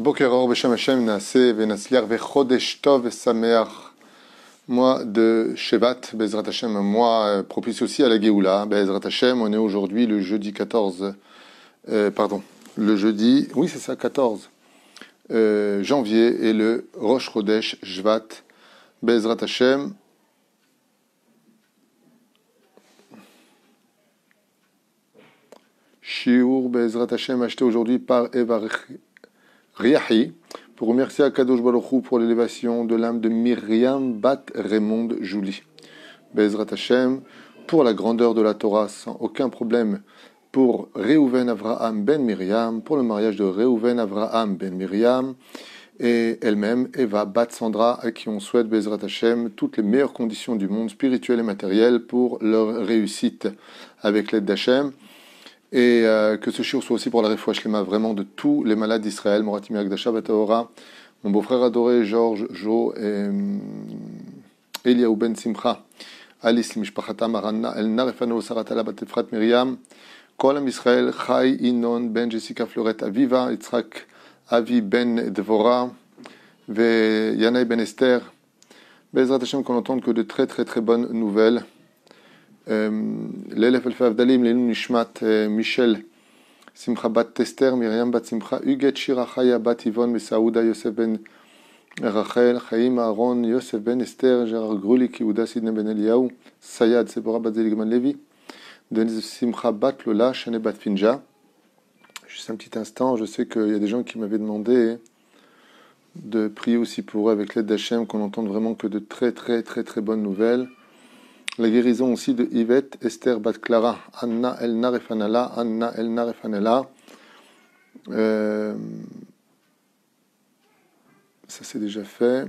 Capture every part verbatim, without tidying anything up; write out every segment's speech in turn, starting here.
Boker Or Beshem Hashem Naaseh Venasliach Vechodesh Tov Sameach. Mois de Shevat, Bezrat Hashem, un mois propice aussi à la Géoula. Bezrat Hashem, on est aujourd'hui le jeudi quatorze, euh, pardon, le jeudi, oui c'est ça, quatorze euh, janvier, et le Rosh Chodesh Shvat. Bezrat Hashem. Shiur Bezrat Hashem, acheté aujourd'hui par Eva Riahi, pour remercier Akadosh Baruch Hu pour l'élévation de l'âme de Myriam Bat Raymond Jouli. Bezrat Hashem, pour la grandeur de la Torah, sans aucun problème, pour Reuven Avraham ben Myriam, pour le mariage de Reuven Avraham ben Myriam, et elle-même, Eva Bat Sandra, à qui on souhaite, Bezrat Hashem, toutes les meilleures conditions du monde spirituel et matériel pour leur réussite avec l'aide d'Hashem. Et euh, que ce shiur soit aussi pour la réfoua shlema vraiment de tous les malades d'Israël. Moratim Yagdasha Bataora, mon beau-frère adoré Georges, Jo et Eliaou Ben Simcha, Alice Mishpachata Maranna, El Narefano Saratala Batefrat Miriam, Kolam Israël, Chai Inon Ben Jessica Florette Aviva, Yitzhak Avi Ben Devora, Ve Yanaï Ben Esther. Bezrat Hashem, qu'on entende que de très très très bonnes nouvelles. L'élève Alfa Avdalim, l'Elun Nishmat, Michel, Simcha Bat Tester, Myriam Bat Simcha, Huguet Shira Chaya Bat Yvonne, Mesaouda, Yosef Ben Rachel, Chaim Aaron, Yosef Ben Esther, Gérard Grulik, Yehuda Sidney Ben Eliaou, Sayad, Sephora Bat Zeligman Levi, Denise Simcha Bat Lola, Shane Bat Finja. Juste un petit instant, je sais qu'il y a des gens qui m'avaient demandé de prier aussi pour eux avec l'aide d'Hachem, qu'on entende vraiment que de très très très très bonnes nouvelles. La guérison aussi de Yvette, Esther Bat Clara, Anna El Narefanala, Anna El Narefanala. Euh, ça c'est déjà fait.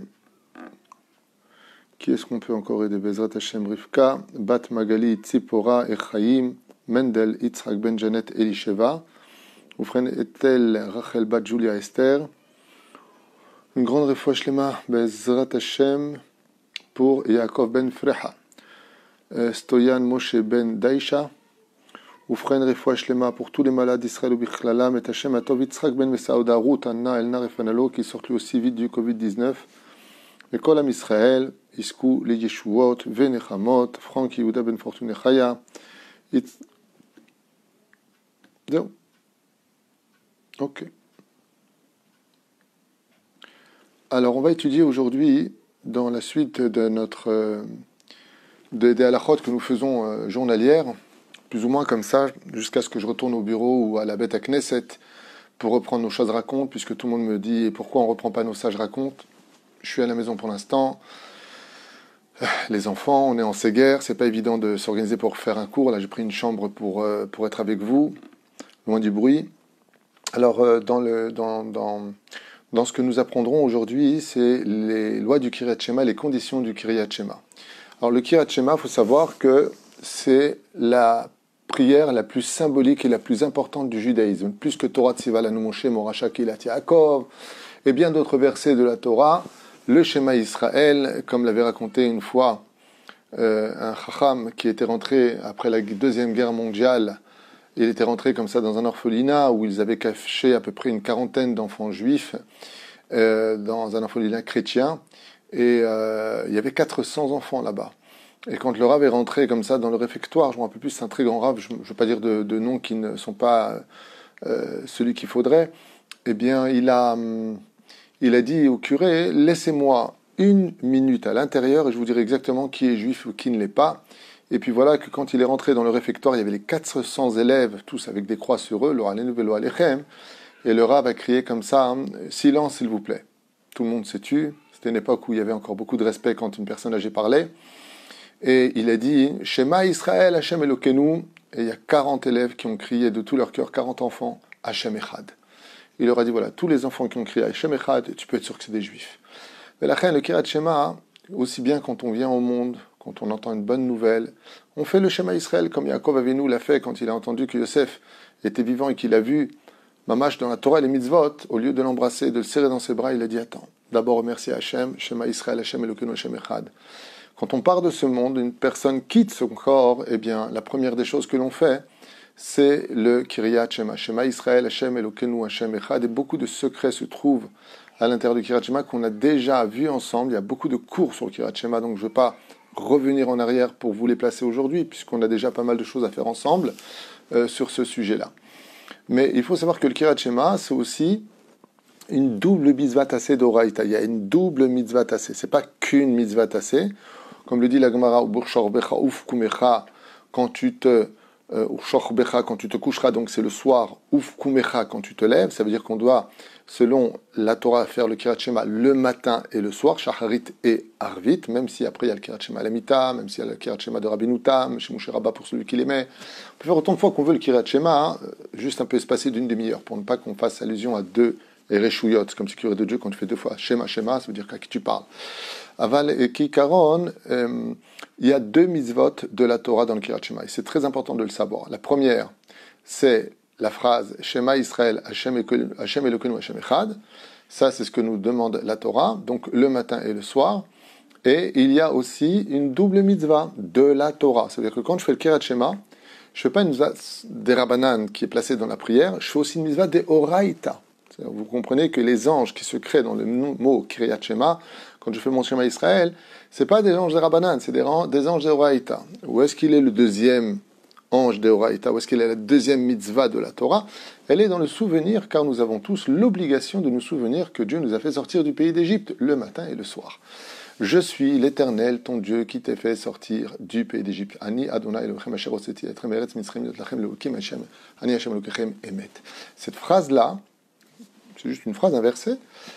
Qui est-ce qu'on peut encore aider? Bezrat Hashem Rivka, Bat Magali, Tzipora, Echaim, Mendel, Yitzhak Ben Janet, Elisheva, Oufren Etel, Rachel Bat Julia Esther. Une grande réfoua shlema, Bezrat Hashem, pour Yaakov Ben Freha. Stoyan Moshe Ben Daisha, Oufren Refoua Shlema pour tous les malades d'Israël ou Bichlalam, et Hashem Atov Yitzhak Ben Mesaouda Ruth Anna El Narefanalo qui sortent lui aussi vite du covid dix-neuf. Et Kolam Israël, Isku, les Yeshuot, Venechamot, Franck Yehuda Ben Fortune Chaya. Ok. Alors on va étudier aujourd'hui, dans la suite de notre. Euh, Des, des halakhot que nous faisons euh, journalières, plus ou moins comme ça, jusqu'à ce que je retourne au bureau ou à la bête à Knesset pour reprendre nos choses racontes, puisque tout le monde me dit pourquoi on ne reprend pas nos sages racontes. Je suis à la maison pour l'instant. Les enfants, on est en séguerre, c'est pas évident de s'organiser pour faire un cours. Là, j'ai pris une chambre pour, euh, pour être avec vous, loin du bruit. Alors, euh, dans, le, dans, dans, dans ce que nous apprendrons aujourd'hui, c'est les lois du Kiryat Shema, les conditions du Kiryat Shema. Alors le Kiryat Shema, il faut savoir que c'est la prière la plus symbolique et la plus importante du judaïsme. Plus que Torah Tziva Lanu Moshe Moracha Kilat Yaakov et bien d'autres versets de la Torah, le Shema Israël, comme l'avait raconté une fois euh, un Chacham qui était rentré après la Deuxième Guerre mondiale, il était rentré comme ça dans un orphelinat où ils avaient caché à peu près une quarantaine d'enfants juifs euh, dans un orphelinat chrétien. Et euh, il y avait quatre cents enfants là-bas. Et quand le Rav est rentré comme ça dans le réfectoire, je me rappelle plus, c'est un très grand Rav, je ne veux pas dire de, de noms qui ne sont pas euh, celui qu'il faudrait, eh bien, il a, il a dit au curé, laissez-moi une minute à l'intérieur et je vous dirai exactement qui est juif ou qui ne l'est pas. Et puis voilà que quand il est rentré dans le réfectoire, il y avait les quatre cents élèves, tous avec des croix sur eux, lo alenu velo alechem, et le Rav a crié comme ça, silence s'il vous plaît. Tout le monde s'est tu. C'était une époque où il y avait encore beaucoup de respect quand une personne âgée parlait. Et il a dit « Shema Israël, Hashem Elokeinu » et il y a quarante élèves qui ont crié de tout leur cœur, quarante enfants, « Hashem Echad ». Il leur a dit « Voilà, tous les enfants qui ont crié « Hashem Echad », tu peux être sûr que c'est des juifs. Mais la reine, le Kiryat Shema, aussi bien quand on vient au monde, quand on entend une bonne nouvelle, on fait le Shema Israël comme Yaakov Avinu l'a fait quand il a entendu que Yosef était vivant et qu'il a vu Mamash dans la Torah et les mitzvot, au lieu de l'embrasser et de le serrer dans ses bras, il a dit « Attends, d'abord remercier Hachem, Shema Israël, Hachem Elokeinu, Hachem Echad ». Quand on part de ce monde, une personne quitte son corps, eh bien, la première des choses que l'on fait, c'est le Kiryat Shema. Shema Israël, Hashem Elokeinu, Hashem Echad. Et beaucoup de secrets se trouvent à l'intérieur du Kiryat Shema qu'on a déjà vu ensemble. Il y a beaucoup de cours sur le Kiryat Shema, donc je ne veux pas revenir en arrière pour vous les placer aujourd'hui, puisqu'on a déjà pas mal de choses à faire ensemble euh, sur ce sujet-là. Mais il faut savoir que le Kiryat Shema, c'est aussi une double mitzvah tassée d'Oraïta. Il y a une double mitzvah tassée. Ce n'est pas qu'une mitzvah tassée. Comme le dit la Gemara, quand tu te euh, quand tu te coucheras, donc c'est le soir, ouf kumecha quand tu te lèves, ça veut dire qu'on doit, selon la Torah, faire le Kiryat Shema le matin et le soir, shacharit et arvit, même si après il y a le Kiryat Shema à la mita, même s'il y a le Kiryat Shema de Rabbeinu Tam, chez Moshe Rabba pour celui qui l'aimait. On peut faire autant de fois qu'on veut le Kiryat Shema, hein, juste un peu espacé d'une demi-heure, pour ne pas qu'on fasse allusion à deux et Reshuyot, comme sécurité de Dieu, quand tu fais deux fois Shema, Shema, ça veut dire qu'à qui tu parles. Aval et Kikaron, euh, il y a deux mitzvot de la Torah dans le Kiryat Shema, et c'est très important de le savoir. La première, c'est la phrase Shema Israël, Hashem Elokeinu, Hashem Echad. Ça, c'est ce que nous demande la Torah, donc le matin et le soir. Et il y a aussi une double mitzvah de la Torah. C'est-à-dire que quand je fais le Kiryat Shema, je ne fais pas une mitzvah des Rabbanan qui est placée dans la prière, je fais aussi une mitzvah des Oraïta. Vous comprenez que les anges qui se créent dans le mot Kiryat Shema, quand je fais mon Shema Israël, ce n'est pas des anges des Rabbanan, c'est des, des anges des Oraïta. Où est-ce qu'il est le deuxième ange des Oraïta? Où est-ce qu'il est la deuxième mitzvah de la Torah? Elle est dans le souvenir, car nous avons tous l'obligation de nous souvenir que Dieu nous a fait sortir du pays d'Égypte le matin et le soir. Je suis l'Éternel, ton Dieu, qui t'ai fait sortir du pays d'Égypte. Ani Adonai Elohim asher hotzeti atrem eretz Mitzrayim lachem lehukim Hashem, Ani Hashem Elokechem emet. Cette phrase-là, c'est juste une phrase, un verset,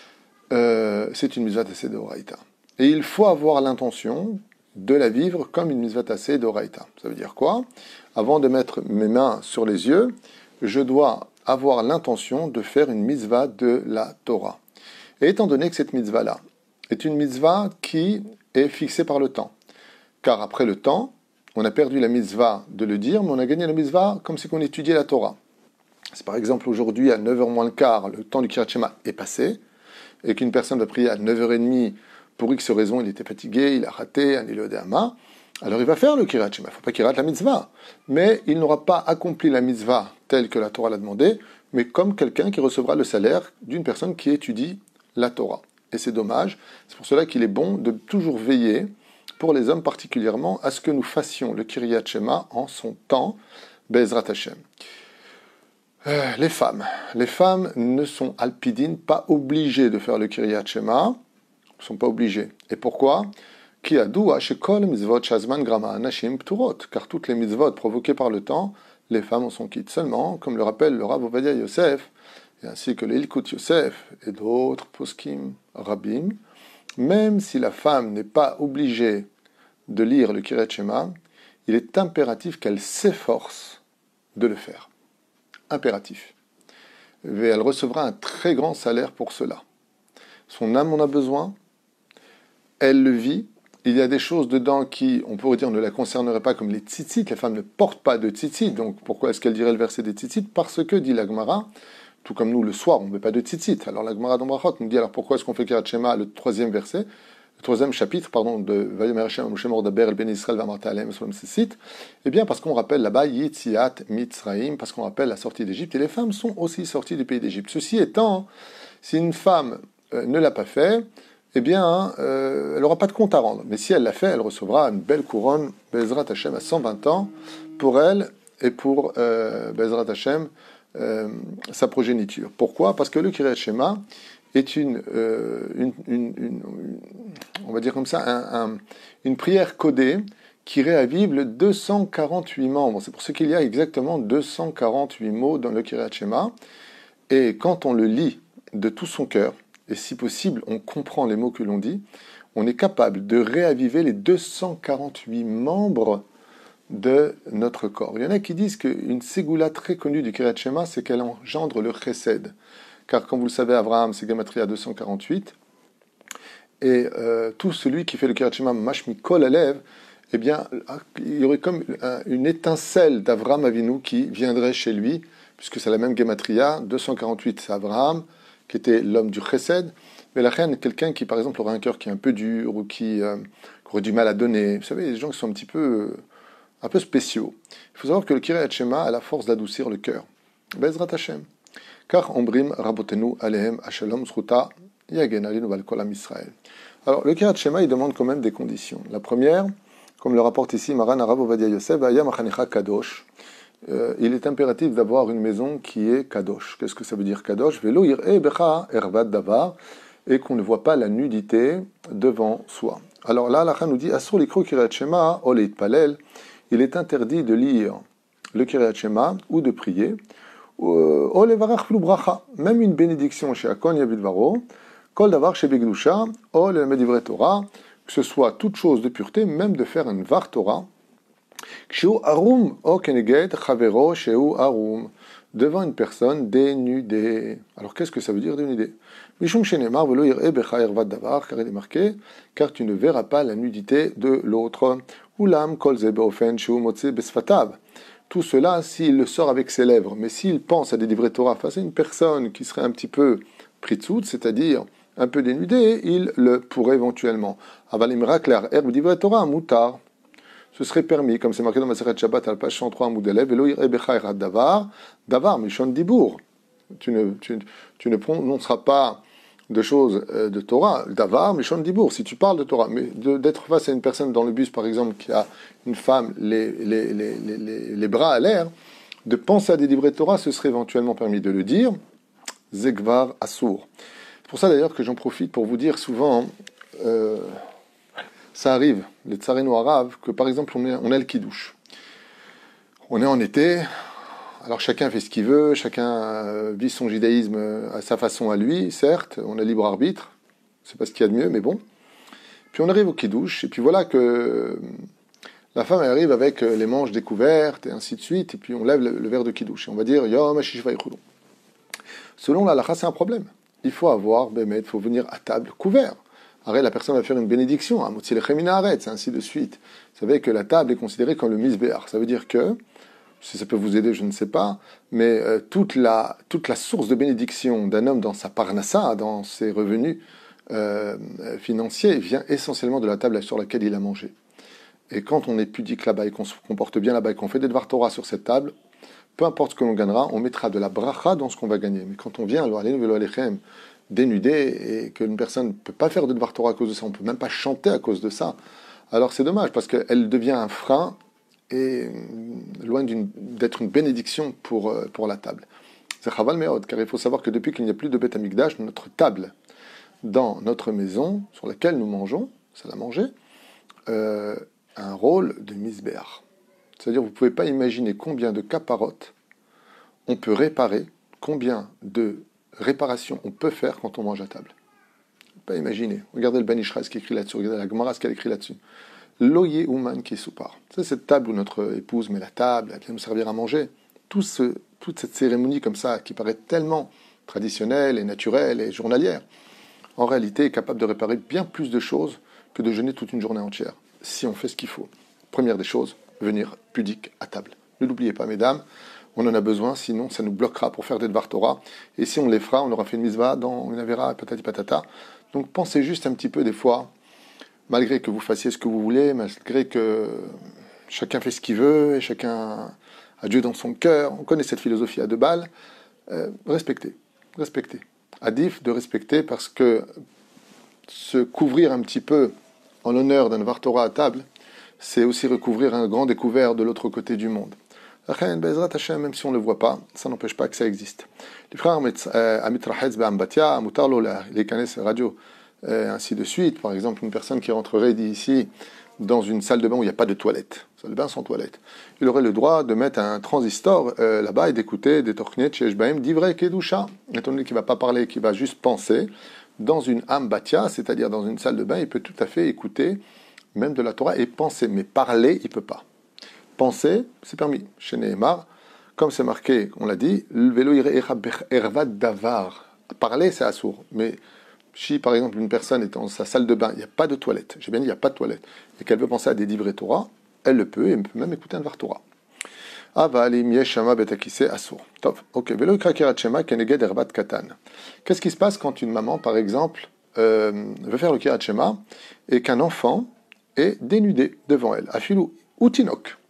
euh, c'est une mitzvah tassée d'Oraïta. Et il faut avoir l'intention de la vivre comme une mitzvah tassée d'Oraïta. Ça veut dire quoi? Avant de mettre mes mains sur les yeux, je dois avoir l'intention de faire une mitzvah de la Torah. Et étant donné que cette mitzvah-là est une mitzvah qui est fixée par le temps, car après le temps, on a perdu la mitzvah de le dire, mais on a gagné la mitzvah comme si on étudiait la Torah. Si par exemple aujourd'hui à neuf heures moins le quart, le temps du Kiryat Shema est passé, et qu'une personne va prier à neuf heures trente, pour X raison, il était fatigué, il a raté un Elodéama, alors il va faire le Kiryat Shema. Il ne faut pas qu'il rate la mitzvah. Mais il n'aura pas accompli la mitzvah telle que la Torah l'a demandé, mais comme quelqu'un qui recevra le salaire d'une personne qui étudie la Torah. Et c'est dommage. C'est pour cela qu'il est bon de toujours veiller, pour les hommes particulièrement, à ce que nous fassions le Kiryat Shema en son temps, Be'ezrat Hashem. Euh, les femmes. Les femmes ne sont alpidines, pas obligées de faire le Kiryat Shema. Ne sont pas obligées. Et pourquoi? Car toutes les mitzvot provoquées par le temps, les femmes en sont quittes. Seulement, comme le rappelle le Rav Ovadia Yosef, et ainsi que le Ilkut Yosef et d'autres poskim rabbim, même si la femme n'est pas obligée de lire le Kiryat Shema, il est impératif qu'elle s'efforce de le faire. Impératif. Et elle recevra un très grand salaire pour cela. Son âme en a besoin, elle le vit. Il y a des choses dedans qui, on pourrait dire, ne la concerneraient pas, comme les tzitzit. Les femmes ne portent pas de tzitzit. Donc pourquoi est-ce qu'elle dirait le verset des tzitzit? Parce que, dit la Gemara, tout comme nous, le soir, on ne met pas de tzitzit. Alors la Gemara d'Ombrachot nous dit, alors pourquoi est-ce qu'on fait Kiryat Shema, le troisième verset, le troisième chapitre, pardon, de Vayomer Hashem Moshe Mordaber El Ben Israël Vamarta Alem Solom Sisit? Eh bien, parce qu'on rappelle là-bas Yitziat Mitzraïm, parce qu'on rappelle la sortie d'Égypte, et les femmes sont aussi sorties du pays d'Égypte. Ceci étant, si une femme euh, ne l'a pas fait, eh bien, euh, elle n'aura pas de compte à rendre. Mais si elle l'a fait, elle recevra une belle couronne, Bezrat Hashem, à cent vingt ans, pour elle et pour euh, Bezrat Hashem, euh, sa progéniture. Pourquoi? Parce que le Kiryat Shema est une, euh, une, une, une, on va dire comme ça, un, un, une prière codée qui réavive le deux cent quarante-huit membres. C'est pour ça qu'il y a exactement deux cent quarante-huit mots dans le Kiryat Shema. Et quand on le lit de tout son cœur, et si possible, on comprend les mots que l'on dit, on est capable de réaviver les deux cent quarante-huit membres de notre corps. Il y en a qui disent qu'une ségoula très connue du Kiryat Shema, c'est qu'elle engendre le chesed. Car comme vous le savez, Abraham, c'est Gematria deux cent quarante-huit, et euh, tout celui qui fait le Kiryat Shema mashmi kol alev, eh bien, il y aurait comme une étincelle d'Avraham Avinu qui viendrait chez lui, puisque c'est la même Gematria, deux cent quarante-huit, c'est Abraham, qui était l'homme du chesed, mais la reine est quelqu'un qui, par exemple, aurait un cœur qui est un peu dur, ou qui, euh, qui aurait du mal à donner. Vous savez, les gens qui sont un petit peu un peu spéciaux. Il faut savoir que le Kiryat Shema a la force d'adoucir le cœur. Bezrat Hashem. Car Ombrim Rabotenu Alehem Ashalom Zruta Yagen Alinu Val Kol Am Israël. Alors, le Kiryat Shema, il demande quand même des conditions. La première, comme le rapporte ici Maran Arav Ovadia Yosef, Ayam Achanecha Kadosh. Euh, il est impératif d'avoir une maison qui est Kadosh. Qu'est-ce que ça veut dire Kadosh? Velo Ir'e Becha Ervad Davar, et qu'on ne voit pas la nudité devant soi. Alors là, l'Alakha nous dit Asur likro Kiryat Shema o leitpalel. Il est interdit de lire le Kiryat Shema ou de prier. O levarach flu bracha, même une bénédiction chez Akon Yavidvaro, kol davar chez Begdusha, o le medivre Torah, que ce soit toute chose de pureté, même de faire une var Torah. Kshu arum o keneged chavero sheu arum, devant une personne dénudée. Alors qu'est-ce que ça veut dire dénudée? Mishum shenemar velo ir'e becha ervat davar, car il est marqué, car tu ne verras pas la nudité de l'autre. Ulam kol ze beofen sheu motze besfatav. Tout cela s'il le sort avec ses lèvres, mais s'il pense à des livrets Torah face à une personne qui serait un petit peu pritzout, c'est-à-dire un peu dénudée, il le pourrait éventuellement. Avalim raklar erb livrets Torah moutar. Ce serait permis, comme c'est marqué dans Masechet Shabbat, à la page cent trois, Moudelev, Velo ir'e becha erad davar, davar, mishon dibour. Tu ne, tu, tu ne prononceras pas de choses euh, de Torah, davar, mishon dibour, si tu parles de Torah. Mais de, d'être face à une personne dans le bus, par exemple, qui a une femme, les, les, les, les, les, les bras à l'air, de penser à des livrets de Torah, ce serait éventuellement permis de le dire. Zegvar Assour. C'est pour ça d'ailleurs que j'en profite pour vous dire souvent. Euh, Ça arrive, les tsareno arabes, que par exemple on, est, on a le kidouche. On est en été, alors chacun fait ce qu'il veut, chacun euh, vit son judaïsme à sa façon à lui, certes, on a libre arbitre, c'est pas ce qu'il y a de mieux, mais bon. Puis on arrive au kidouche, et puis voilà que la femme elle arrive avec les manches découvertes, et ainsi de suite, et puis on lève le, le verre de kidouche, et on va dire Yom Hashish Vayichudon. Selon la halakha, c'est un problème. Il faut avoir, bémet, il faut venir à table couvert. Après, la personne va faire une bénédiction, à Motzi Lechemina Aretz, ainsi de suite. Vous savez que la table est considérée comme le misbéar. Ça veut dire que, si ça peut vous aider, je ne sais pas, mais euh, toute, la, toute la source de bénédiction d'un homme dans sa parnassa, dans ses revenus euh, financiers, vient essentiellement de la table sur laquelle il a mangé. Et quand on est pudique là-bas et qu'on se comporte bien là-bas et qu'on fait des Dvar Torah sur cette table, peu importe ce que l'on gagnera, on mettra de la bracha dans ce qu'on va gagner. Mais quand on vient, alors, allez, velo alechem, dénudé et qu'une personne ne peut pas faire de Dvar Torah à cause de ça, on ne peut même pas chanter à cause de ça, alors c'est dommage parce qu'elle devient un frein et loin d'une, d'être une bénédiction pour, pour la table. C'est chaval meod, car il faut savoir que depuis qu'il n'y a plus de Beth Amikdash, notre table dans notre maison sur laquelle nous mangeons, c'est à manger, euh, a un rôle de misbéar. C'est-à-dire vous ne pouvez pas imaginer combien de caparotes on peut réparer, combien de réparation on peut faire quand on mange à table. Pas imaginer. Regardez le Ben Ishra, ce qui est écrit là-dessus. Regardez la Gemara, ce qu'elle écrit là-dessus. Loye Ouman qui soupar. C'est cette table où notre épouse met la table, elle vient nous servir à manger. Tout ce, toute cette cérémonie comme ça, qui paraît tellement traditionnelle et naturelle et journalière, en réalité est capable de réparer bien plus de choses que de jeûner toute une journée entière, si on fait ce qu'il faut. Première des choses, venir pudique à table. Ne l'oubliez pas, mesdames. On en a besoin, sinon ça nous bloquera pour faire des Dvar Torah. Et si on les fera, on aura fait une misva dans une avera, patati patata. Donc pensez juste un petit peu des fois, malgré que vous fassiez ce que vous voulez, malgré que chacun fait ce qu'il veut, et chacun a Dieu dans son cœur, on connaît cette philosophie à deux balles, euh, respectez, respectez. Adif de respecter parce que se couvrir un petit peu en l'honneur d'un Dvar Torah à table, c'est aussi recouvrir un grand découvert de l'autre côté du monde. Même si on ne le voit pas, ça n'empêche pas que ça existe. Les frères Amitrahetz Be'ambatia, Mutarlo, les canes radio, ainsi de suite. Par exemple, une personne qui rentrerait ici dans une salle de bain où il n'y a pas de toilette, salle de bain sans toilette, il aurait le droit de mettre un transistor euh, là-bas et d'écouter des torchniet chez Eshbaim d'Ivrei Kedusha, étant donné qu'il ne va pas parler, qu'il va juste penser. Dans une ambatia, c'est-à-dire dans une salle de bain, il peut tout à fait écouter même de la Torah et penser, mais parler, il ne peut pas. Penser, c'est permis. Chez Nehemar, comme c'est marqué, on l'a dit, le vélo ervad davar. Parler, c'est assourd. Mais si, par exemple, une personne est dans sa salle de bain, il n'y a pas de toilette, j'ai bien dit, il n'y a pas de toilette, et qu'elle veut penser à des divrei Torah, elle le peut, et elle peut même écouter un Dvar Torah. Avalim yeshama betakise assour. Top. Ok. Vélo ikrakirat shema keneged ervat katan. Qu'est-ce qui se passe quand une maman, par exemple, euh, veut faire le kirat shema, et qu'un enfant est dénudé devant elle? Afilou utinok.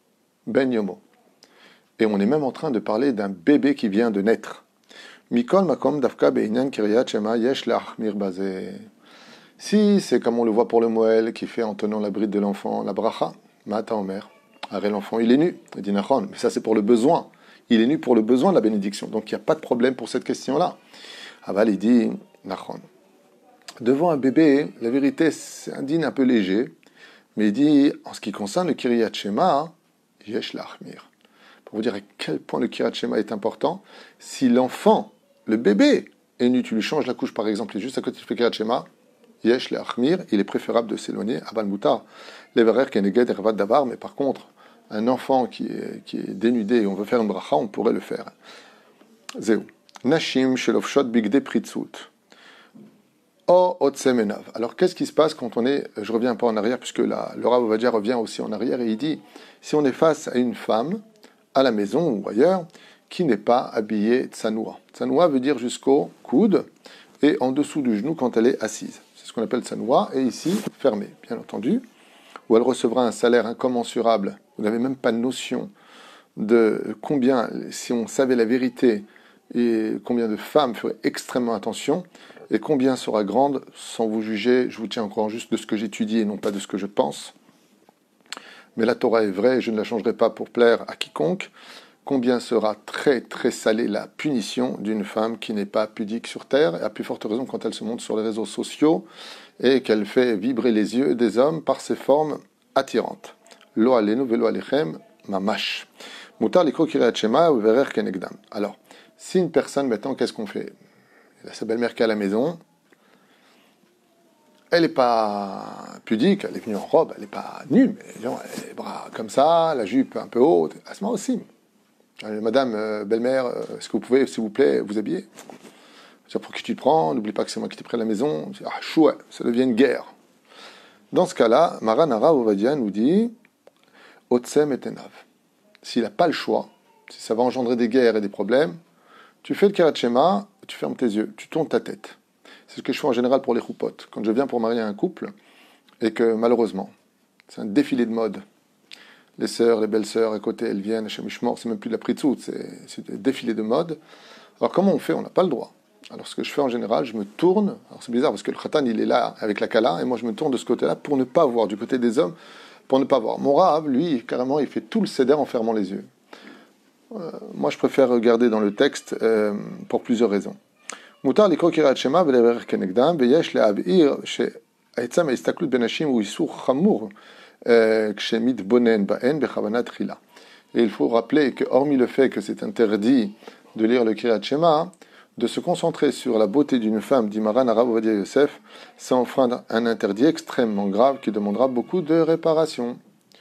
ben yomo. Et on est même en train de parler d'un bébé qui vient de naître. Mikol makom dafka beinyan kiryat shema yesh lachmir bazeh. Si c'est comme on le voit pour le Moël qui fait en tenant la bride de l'enfant la bracha, mata omer, arrête l'enfant il est nu, il dit nachon, mais ça c'est pour le besoin. Il est nu pour le besoin de la bénédiction, donc il n'y a pas de problème pour cette question-là. Aval il dit nachon. Devant un bébé, la vérité c'est un dîne un peu léger, mais il dit en ce qui concerne le kiryat shema, yesh lachmir. Pour vous dire à quel point le kiryat shema est important, si l'enfant, le bébé, est nu, tu lui changes la couche par exemple, et juste à côté tu fais kiryat shema, yesh le'achmir, il est préférable de s'éloigner, aval mutar, levarer keneged ervat davar, mais par contre, un enfant qui est, qui est dénudé et on veut faire une bracha, on pourrait le faire. Zéou. Nashim shelofshot bigde pritzut. O otsemenav. Alors qu'est-ce qui se passe quand on est, je reviens un peu en arrière, puisque la, le Rav Ovadia revient aussi en arrière, et il dit, si on est face à une femme, à la maison ou ailleurs, qui n'est pas habillée tsanoua. Tsanoua veut dire jusqu'au coude et en dessous du genou quand elle est assise. C'est ce qu'on appelle tsanoua, et ici, fermée, bien entendu, où elle recevra un salaire incommensurable. Vous n'avez même pas de notion de combien, si on savait la vérité, et combien de femmes feraient extrêmement attention, et combien sera grande, sans vous juger, je vous tiens au courant juste de ce que j'étudie et non pas de ce que je pense. Mais la Torah est vraie, et je ne la changerai pas pour plaire à quiconque. Combien sera très très salée la punition d'une femme qui n'est pas pudique sur terre, et à plus forte raison quand elle se montre sur les réseaux sociaux, et qu'elle fait vibrer les yeux des hommes par ses formes attirantes. Lo alenu velo alechem mamash. Mutar likro kiryat shema uverer kenegdam. Alors, si une personne, maintenant, qu'est-ce qu'on fait? Il a sa belle-mère qui est à la maison, elle n'est pas pudique, elle est venue en robe, elle n'est pas nue, mais elle a les bras comme ça, la jupe un peu haute, à ce moment aussi. Madame, euh, belle-mère, euh, est-ce que vous pouvez, s'il vous plaît, vous habiller? Pour qui tu te prends? N'oublie pas que c'est moi qui t'ai pris à la maison. Ah, chouette, ça devient une guerre. Dans ce cas-là, Maran Harav Ovadia nous dit Otsem et Tenav. S'il n'a pas le choix, si ça va engendrer des guerres et des problèmes, tu fais le kiryat shema, tu fermes tes yeux, tu tournes ta tête. C'est ce que je fais en général pour les choupotes. Quand je viens pour marier un couple, et que malheureusement, c'est un défilé de mode. Les sœurs, les belles-sœurs à côté, elles viennent, chez Mishmor, c'est même plus de la pritzout, c'est, c'est un défilé de mode. Alors comment on fait? On n'a pas le droit. Alors ce que je fais en général, je me tourne, alors c'est bizarre parce que le khatan il est là avec la kala, et moi je me tourne de ce côté-là pour ne pas voir, du côté des hommes, pour ne pas voir. Mon Rav, lui, carrément, il fait tout le seder en fermant les yeux. Euh, moi je préfère regarder dans le texte euh, pour plusieurs raisons. Mutar likro kiryat shema velever kenegdam veyesh le'abir she'etzam ha'istaklut benashim hu isur chamur kshemit bonen ba'en bechavanat tchila. Et il faut rappeler que hormis le fait que c'est interdit de lire le kiryat shema, de se concentrer sur la beauté d'une femme, dit Maran Harav Ovadia Yosef, c'est enfreindre un interdit extrêmement grave qui demandera beaucoup de réparation.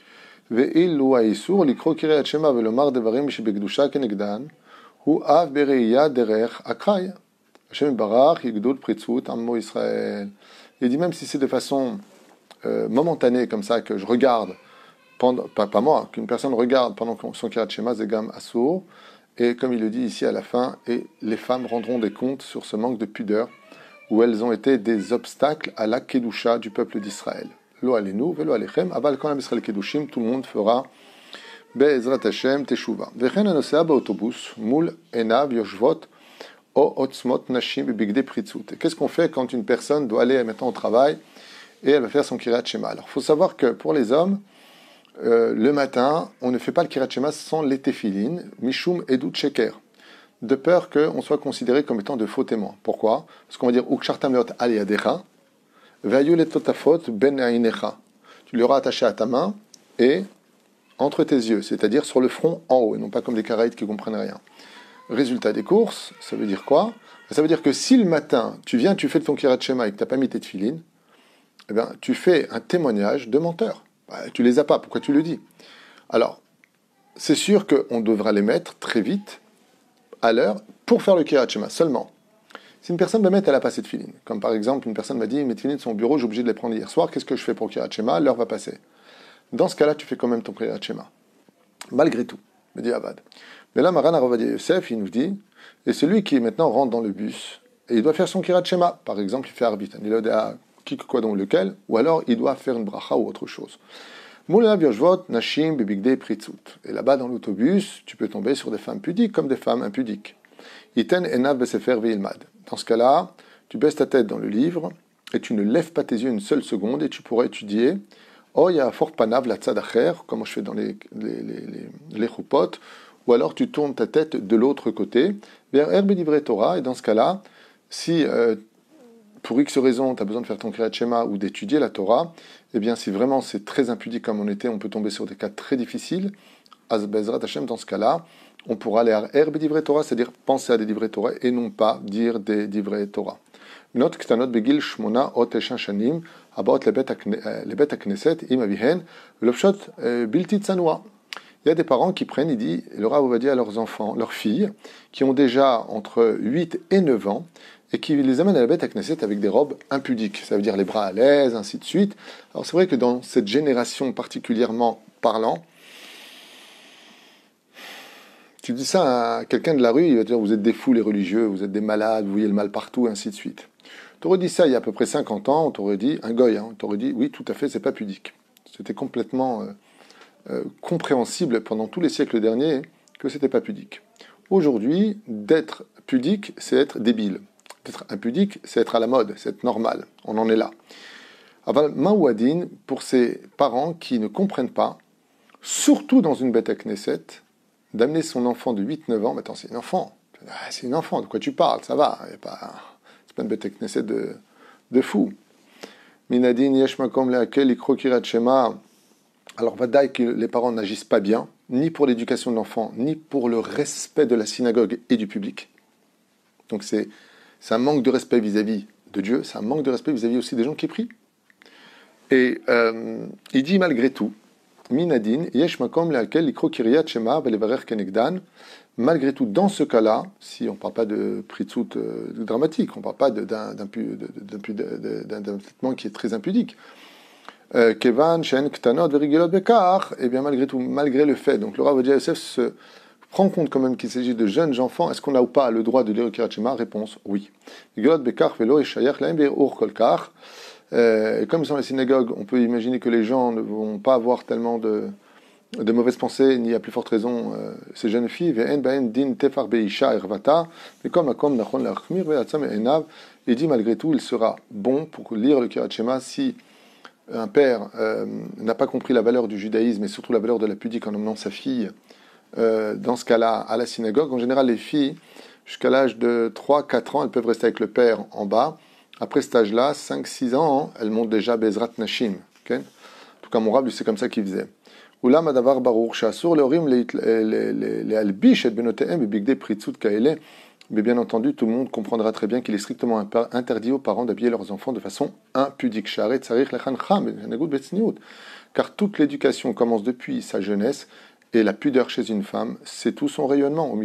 Ve'il lu ha'isur likro kiryat shema velomar devarim shebekdusha kenegdan hu av bereia derech akray. Hashem barach yigdul pritzut ammo Israël. Il dit même si c'est de façon euh, momentanée comme ça que je regarde, pendant, pas, pas moi, qu'une personne regarde pendant son kiryat shema zegam asur. Et comme il le dit ici à la fin, et les femmes rendront des comptes sur ce manque de pudeur, où elles ont été des obstacles à la kedusha du peuple d'Israël. Lo alenu, velo alechem, aval quand Israël kedushim, tout le monde fera be'ezrat Hashem teshuva. Vechen anosea ba'autobus, mul enav yoshvot, o otzmot nashim bebigde pritzut. Et qu'est-ce qu'on fait quand une personne doit aller maintenant au travail et elle va faire son kiryat shema? Alors, il faut savoir que pour les hommes, Euh, le matin, on ne fait pas le kiryat shema sans les téphilines, mishum edut sheker, de peur qu'on soit considéré comme étant de faux témoins. Pourquoi? Parce qu'on va dire ukshartam leot al yadecha, ve'ayu letotafot ben ainecha. Tu l'auras attaché à ta main et entre tes yeux, c'est-à-dire sur le front en haut, et non pas comme des Karaïtes qui ne comprennent rien. Résultat des courses, ça veut dire quoi? Ça veut dire que si le matin, tu viens, tu fais ton kiryat shema et que tu n'as pas mis tes téphilines, eh bien, tu fais un témoignage de menteur. Bah, tu les as pas, pourquoi tu le dis? Alors, c'est sûr qu'on devra les mettre très vite, à l'heure, pour faire le kiryat shema seulement. Si une personne me met, elle a pas cette filine. Comme par exemple, une personne m'a dit, mes filines sont au bureau, j'ai obligé de les prendre hier soir, qu'est-ce que je fais pour le kiryat shema? L'heure va passer. Dans ce cas-là, tu fais quand même ton kiryat shema. Malgré tout, me dit Avad. Mais là, Maran Harav Ovadia Yosef, il nous dit, et celui qui maintenant rentre dans le bus, et il doit faire son kiryat shema. Par exemple, il fait arbit, il a qui que quoi donc lequel, ou alors il doit faire une bracha ou autre chose. Moulav yoshvot nashim bebigdei pritzut. Et là-bas, dans l'autobus, tu peux tomber sur des femmes pudiques comme des femmes impudiques. Iten enav besefer veilmad. Dans ce cas-là, tu baisses ta tête dans le livre et tu ne lèves pas tes yeux une seule seconde et tu pourras étudier. Oh, il y a fort panav la tzadacher, comme je fais dans les, les, les, les, les choupotes, ou alors tu tournes ta tête de l'autre côté, vers Herbe Divrei Torah, et dans ce cas-là, si euh, pour X raison tu as besoin de faire ton Kriyat Shema ou d'étudier la Torah, eh bien si vraiment c'est très impudique comme on était, on peut tomber sur des cas très difficiles, Az Bezrat Hashem, dans ce cas-là, on pourra aller à Herbe Divrei Torah, c'est-à-dire penser à des Divrei Torah et non pas dire des Divrei Torah. Note Ktanot Begil Shmona Ot Eshan Shanim Abaot Lebet HaKnesset Im Avihen Lopshot Bilti Tzanoua. Il y a des parents qui prennent, il dit, le Rav va dire à leurs enfants, leurs filles, qui ont déjà entre huit et neuf ans, et qui les amènent à la Beth HaKnesset avec des robes impudiques, ça veut dire les bras à l'aise, ainsi de suite. Alors c'est vrai que dans cette génération particulièrement parlant, tu dis ça à quelqu'un de la rue, il va te dire, vous êtes des fous les religieux, vous êtes des malades, vous voyez le mal partout, ainsi de suite. Tu aurais dit ça il y a à peu près cinquante ans, on t'aurait dit, un goy, hein, on t'aurait dit, oui, tout à fait, c'est pas pudique. C'était complètement euh, euh, compréhensible pendant tous les siècles derniers que c'était pas pudique. Aujourd'hui, d'être pudique, c'est être débile. D'être impudique, c'est être à la mode, c'est être normal. On en est là. Aval Maouadine, pour ces parents qui ne comprennent pas, surtout dans une Beth Knesset, d'amener son enfant de huit neuf ans, mais attends, c'est une enfant. Ah, c'est une enfant, de quoi tu parles, ça va. C'est pas, pas une Beth Knesset de, de fou. Minadine yesh makom lehakel ikro kirat shema. Alors, vadaï que les parents n'agissent pas bien, ni pour l'éducation de l'enfant, ni pour le respect de la synagogue et du public. Donc, c'est, c'est un manque de respect vis-à-vis de Dieu, c'est un manque de respect vis-à-vis aussi des gens qui prient. Et euh, il dit malgré tout, Minadin, yesh makom lehakel ikro kiryat shema velevarer kenegdan. Malgré tout, dans ce cas-là, si on ne parle pas de pritzut euh, dramatique, on ne parle pas de, d'un, d'un, d'un, d'un traitement qui est très impudique, Kevan, Shen, Ktanot, Verigilot, Bekar, et bien malgré tout, malgré le fait, donc le Rav Ovadia Yosef se prend compte quand même qu'il s'agit de jeunes enfants, est-ce qu'on a ou pas le droit de lire le Kriyat Shema? Réponse, oui. Verigilot, Bekar, Velo, et Shayach, Laim, Ur, Kolkar. Et comme dans les synagogues, on peut imaginer que les gens ne vont pas avoir tellement de, de mauvaises pensées, ni à plus forte raison, euh, ces jeunes filles, Ve'en, Baen, Din, Tefar, Beisha, Ervata, mais comme Akom, Nachon, Lachmir, Ve'atzam, Enav, il dit malgré tout, il sera bon pour lire le Kriyat Shema si un père euh, n'a pas compris la valeur du judaïsme et surtout la valeur de la pudique en emmenant sa fille euh, dans ce cas-là à la synagogue. En général, les filles, jusqu'à l'âge de trois quatre ans, elles peuvent rester avec le père en bas. Après cet âge-là, cinq six ans, elles montent déjà Bezrat Nashim. Okay? En tout cas, mon rab, c'est comme ça qu'il faisait. Oulam adavar barour shasur leorim les albish et benotehem et bigde pritzut kaele. Mais bien entendu, tout le monde comprendra très bien qu'il est strictement interdit aux parents d'habiller leurs enfants de façon impudique. Car toute l'éducation commence depuis sa jeunesse, et la pudeur chez une femme, c'est tout son rayonnement.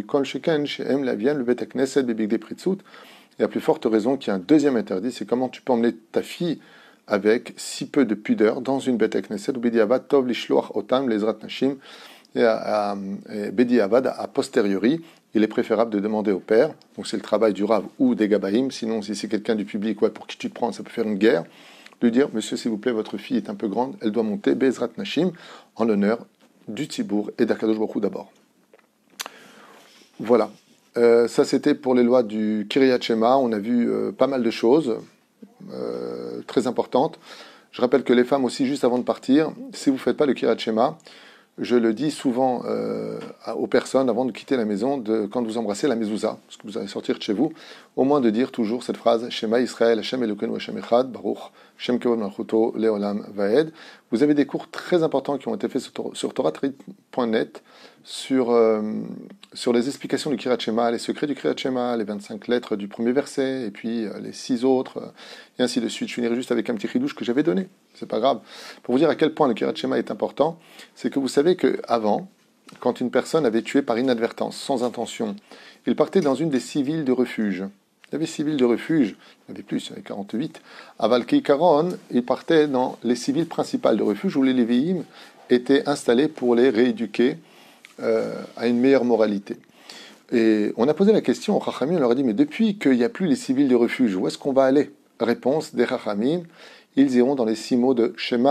Et à plus forte raison qu'il y a un deuxième interdit, c'est comment tu peux emmener ta fille avec si peu de pudeur dans une Beth Knesset, ou Bediavad Tov Lishloach Otam Lezrat Nashim, et Bediavad a posteriori. Il est préférable de demander au père, donc c'est le travail du Rav ou des Gabaïm, sinon si c'est quelqu'un du public, ouais, pour qui tu te prends, ça peut faire une guerre, de dire, monsieur s'il vous plaît, votre fille est un peu grande, elle doit monter Bezrat Nashim, en l'honneur du Tzibour et d'Akadosh Baruch Hu d'abord. Voilà, euh, ça c'était pour les lois du Kiryat Shema, on a vu euh, pas mal de choses, euh, très importantes. Je rappelle que les femmes aussi, juste avant de partir, si vous ne faites pas le Kiryat Shema, je le dis souvent euh, aux personnes avant de quitter la maison, de, quand vous embrassez la mezouza, parce que vous allez sortir de chez vous, au moins de dire toujours cette phrase Shema Israël, Hashem Elokeinu Hashem Echad, Baruch, Shem Kevod Malchuto, Leolam Vaed. Vous avez des cours très importants qui ont été faits sur, sur torah point net sur, euh, sur les explications du Kiryat Shema, les secrets du Kiryat Shema, les vingt-cinq lettres du premier verset, et puis euh, les six autres, euh, et ainsi de suite. Je finirai juste avec un petit ridouche que j'avais donné, c'est pas grave. Pour vous dire à quel point le Kiryat Shema est important, c'est que vous savez qu'avant, quand une personne avait tué par inadvertance, sans intention, il partait dans une des six villes de refuge. Il y avait six villes de refuge, il y avait plus, il y avait quarante-huit. À Valkeikaron, il partait dans les six villes principales de refuge où les Lévi'im étaient installés pour les rééduquer euh, à une meilleure moralité. Et on a posé la question aux Chachamim, on leur a dit, mais depuis qu'il n'y a plus les six villes de refuge, où est-ce qu'on va aller? Réponse des Chachamim, ils iront dans les six mots de Shema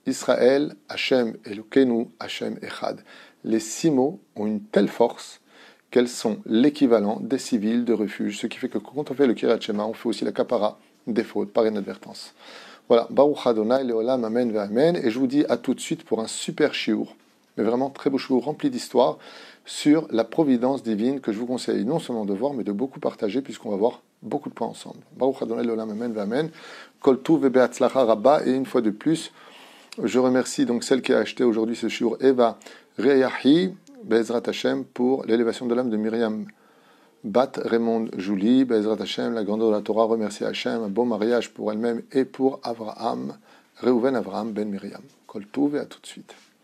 Israël, Hachem, Elokeinu, Hachem, Echad. Les six mots ont une telle force qu'elles sont l'équivalent des civils de refuge, ce qui fait que quand on fait le Kiryat Shema, on fait aussi la kapara des fautes par inadvertance. Voilà, Baruch Adonai, Leolam, Amen, Amen. Et je vous dis à tout de suite pour un super shiur, mais vraiment très beau shiur rempli d'histoire sur la providence divine que je vous conseille non seulement de voir, mais de beaucoup partager, puisqu'on va voir beaucoup de points ensemble. Baruch Adonai, Leolam, Amen, Amen. Kol tuv vebeatzlacha rabba. Et une fois de plus, je remercie donc celle qui a acheté aujourd'hui ce shiur, Eva Reyahi, Bezrat Hashem, pour l'élévation de l'âme de Myriam Bat Raymond Jouli, Bezrat Hashem, la grandeur de la Torah, remercie Hashem, un beau mariage pour elle-même et pour Avraham, Reuven Avraham Ben Myriam. Kol tuv et à tout de suite.